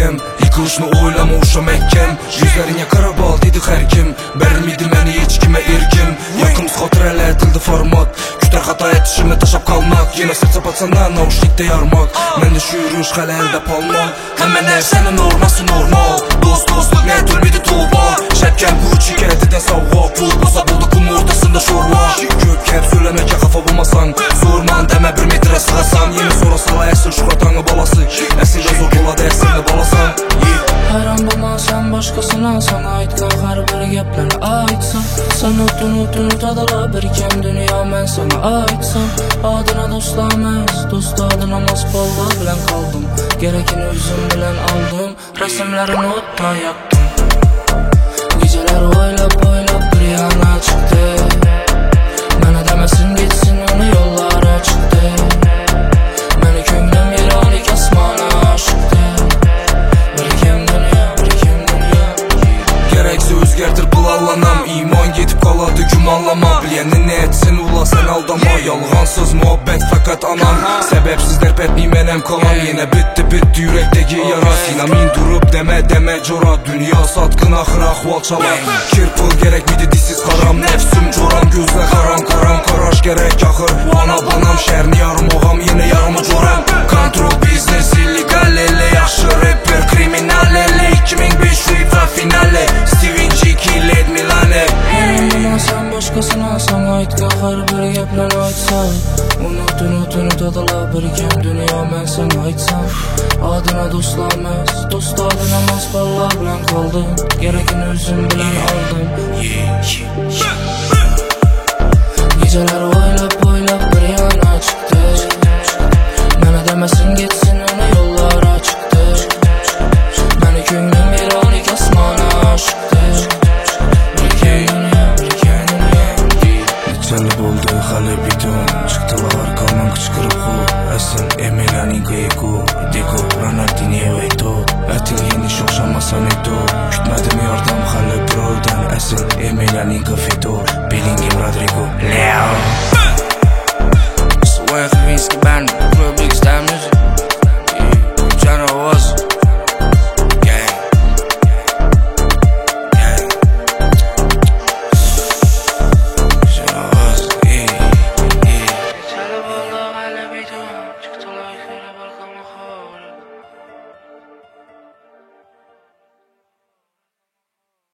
ekem. Yıkılışını oylama uşam ekem. Yüzlerine kara bal dedi her kim. Vermedi meni hiç kime irkim. Yakın skotrele etildi format. Küter hata etişimi taşap kalmak. Yine sırt sapatsandan nauşlikte yarmak. Mende şu yürüyüş hala elde palma. Hemen erseni norması normal. Dostluk ne tülmedi tuğba. Şepken Gucci kediden savva. Pul basa buldu kum ortasında şorva. Gök hep söylemeke kafa bulmasan. Zorman deme bir metre sığasan. Yeni sonra sala esil şuratanı balası. Esilde zor buladı esilde balasan. Hayran bulman sen başkasına. Sana ait kahar bir gepleri aitsan. Sen unut adala biriken dünya ben sana aitsam. Adına dostlamaz, dost adına masballa bilen kaldım. Gerekini üzüm bilen aldım. Resimlerini unutma yaktım. Geceler oylap bir yana çıktı. Bana demesin gitsin onu yollara çıktı. Beni köngüm yeranik asmana aşıktı. Birikem dünya Gerekse özgertir bulallanam. İman gitip kaladı gümanlama. Bilenin ne etsin ula sen aldama. Yalgansız muhabbet fakat anam. Sebepsizler petmeymenem kalan. Yine bitti yürekteki yara. Sinamin durup deme cora. Dünya satkın ahır ahval çalar. Kirpıl gerek miydi dişsiz karam. Nefsim coran gözle karan karaş gerek ahır. Bana banam şerni yarım oğam yine yarımı coran. Kontrol business illegal elle. Yaxşı rapper kriminal elle. 2005 FIFA finale. Steven G killed Milane. Ama sen başkasına sana ait kahar bir gepler aitsan. Unut adala biriken dünya ben sana aitsam. Adına dostlamaz, dost adına masballa bilen kaldım. Gerekini üzüm bilen aldım. Geceler oylap bir yana çıktı. Bana demesin gitsin onu yollara çıktı. Beni köngüm ironik asmana aşıktı. Neçeli buldu hali bidon. Çıktılar kalman kıçkırıp ku. Esin Emilia'nın kıyıku. Diko Ronaldinho eto. Etilgeni şoşamasan eto. Kütmedim yardım hali bro'dan. Esin Emilia'nın kafeto. Bellingham Rodrigo Leo. Soğuk viski ben, pro big star müzik.